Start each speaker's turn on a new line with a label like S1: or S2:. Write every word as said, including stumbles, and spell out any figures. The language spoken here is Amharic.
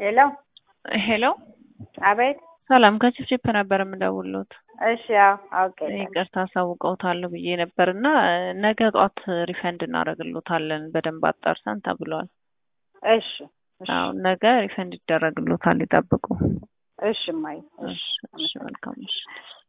S1: ሄሎ
S2: ሄሎ
S1: አቤት።
S2: ሰላም ከችፕችፕ ነበር የምደውልዎት።
S1: እሺ ያው አውቄ
S2: ይቅርታ አሳውቀውታለሁ ብዬ ነበርና ነገ ጧት ሪፈንድ እናደርግልዎታለን በደንብ አጣርተን ተብሏል።
S1: እሺ እሺ
S2: አዎ ነገ ሪፈንድ ይደረግልዎታል ይጠብቁ።
S1: እሺ ማይ እሺ
S2: እሺ መልካም እሺ